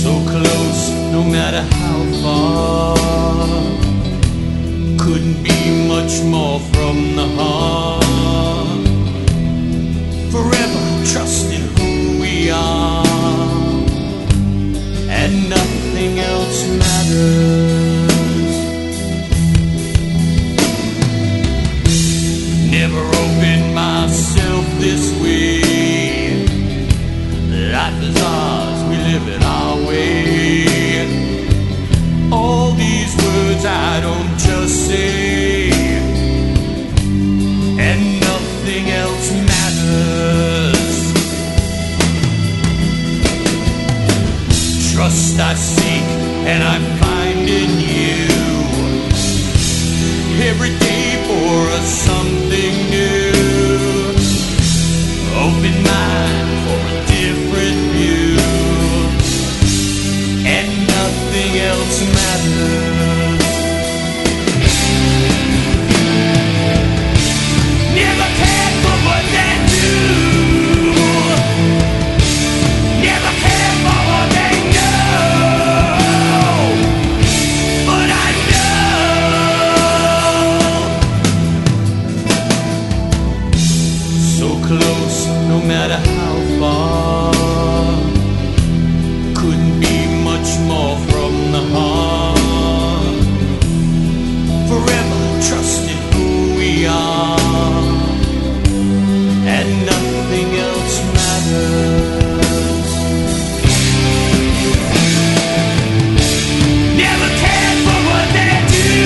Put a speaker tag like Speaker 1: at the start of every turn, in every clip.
Speaker 1: So close, no matter how far. Couldn't be much more from the heart. Forever trusting who we are, and nothing else matters. Never opened myself this way. Life is ours, we live it our way. All these words I don't just say, and nothing else matters. Trust I seek and I find in you, every day for us something new. Open mind for a different view, and nothing else matters. Never cared for what they do, never cared for what they know, but I know. So close, no matter how far. Couldn't be much more from the heart. Forever trusting who we are, and nothing else matters. Never cared for what they do,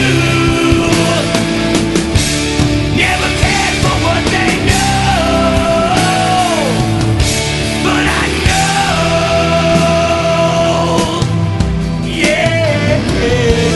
Speaker 1: never cared for what they know, but I know, yeah.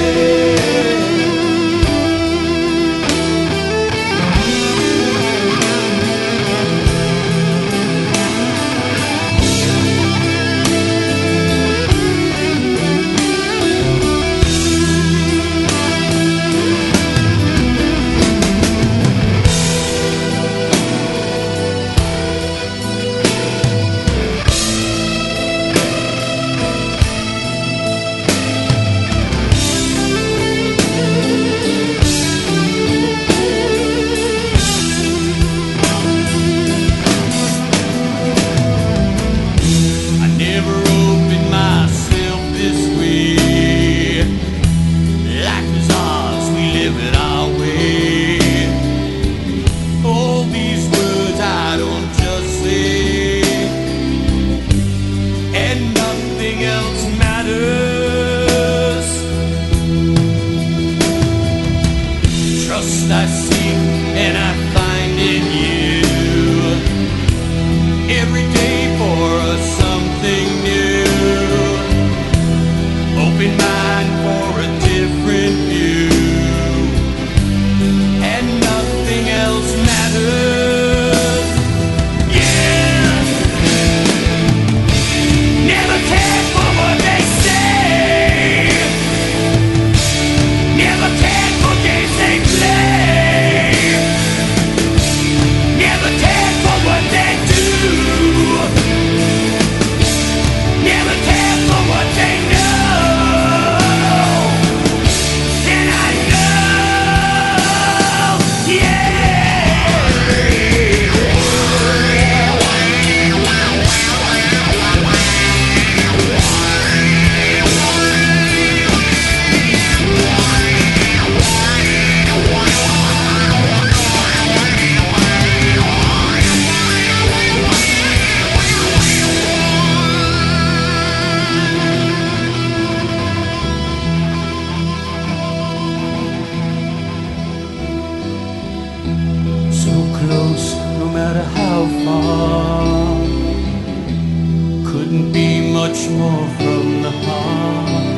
Speaker 1: I seek and I find in you, every day for us something new. Open mind for a different view, and nothing else matters. Yeah. Never cared for what they say, never cared for games they play, never cared for what they do, never cared for what they know, and I know, yeah. So close, no matter how far. Couldn't be much more from the heart.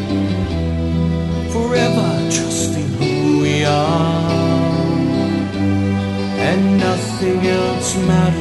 Speaker 1: Forever trusting who we are, and nothing else matters.